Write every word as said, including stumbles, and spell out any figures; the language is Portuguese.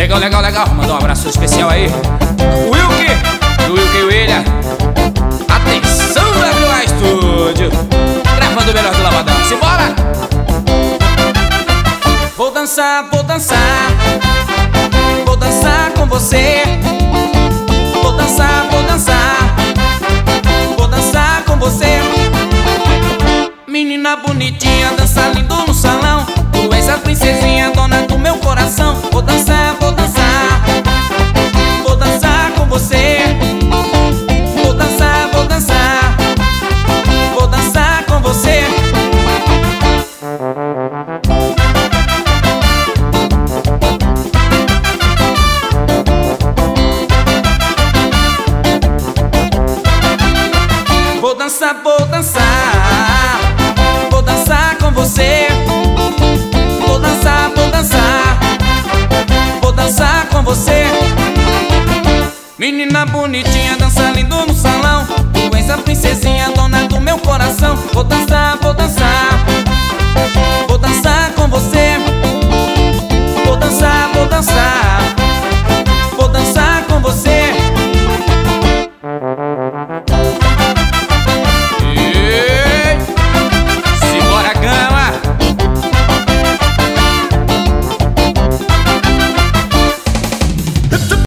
Legal, legal, legal. Mandar um abraço especial aí Wilkie, do Wilkie William. Atenção, W A Estúdio, gravando o melhor do Lavadão. Simbora! Vou dançar, vou dançar, vou dançar com você. Vou dançar, vou dançar, vou dançar com você. Menina bonitinha, dança lindo no salão. Tu és a princesinha, dona do meu coração. Vou dançar, vou dançar, vou dançar com você. Vou dançar, vou dançar, vou dançar com você. Vou dançar, vou dançar, vou dançar com você. Vou dançar, vou dançar, vou dançar com você. Menina bonitinha, dança lindo no salão. Tu és a princesinha, dona